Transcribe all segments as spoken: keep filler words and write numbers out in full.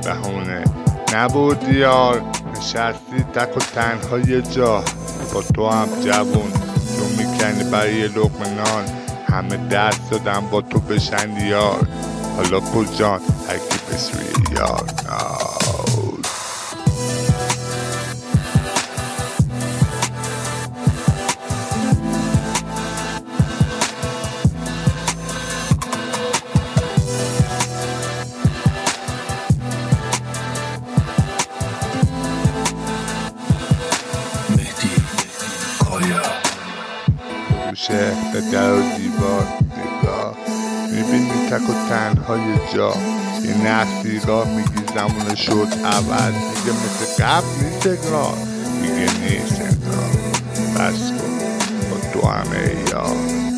بهونه نبود یار، نشستی تک و تنها یه جا، با تو هم جوون تو میکنی برای یه لقمه نان، همه دست دادم با تو بشن یار، حالا کجان هرکی بسوی یار ناز. شهر در و دیوار نگاه میبینی تک و تنها یه جا، یه نختی راه میگی زمون شد عوض، میگه مثل قبل نیست اگران، میگه نیست انگار، بس کن با تو همه یار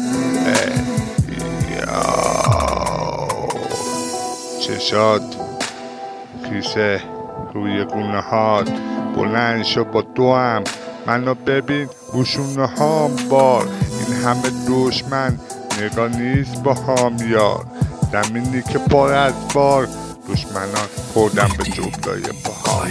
ای یار. چشات خیسه روی گونه هات، بلند شو با تو هم منو ببین بوشونه هام بار، این همه دشمن نگاه نیست با هام یار، زمینی که پر از بار دشمنان خوردن به جبرای پاهام.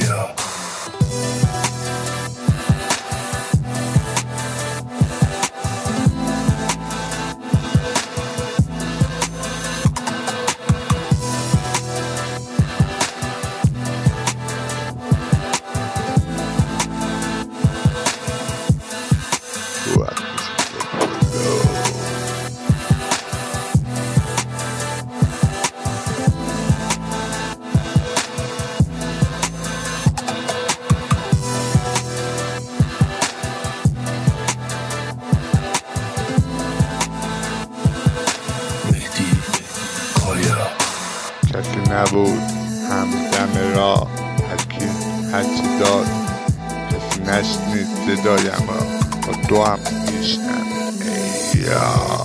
کسی نبود همدم راه، هرکی هرچی داد کسی نشنید صدایم را، با تو هم میشنم ای یار.